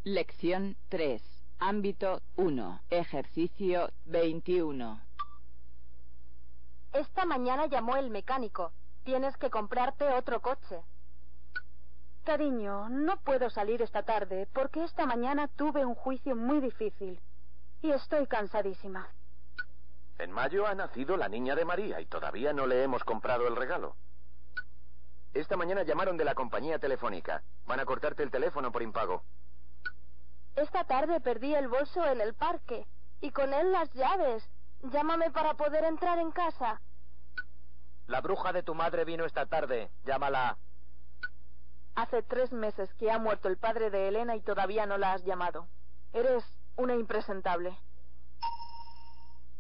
Lección 3. Ámbito 1. Ejercicio 21. Esta mañana llamó el mecánico. Tienes que comprarte otro coche. Cariño, no puedo salir esta tarde porque esta mañana tuve un juicio muy difícil y estoy cansadísima. En mayo ha nacido la niña de María y todavía no le hemos comprado el regalo. Esta mañana llamaron de la compañía telefónica. Van a cortarte el teléfono por impago. Esta tarde perdí el bolso en el parque y con él las llaves. Llámame para poder entrar en casa. La bruja de tu madre vino esta tarde. Llámala. Hace 3 meses que ha muerto el padre de Elena y todavía no la has llamado. Eres una impresentable.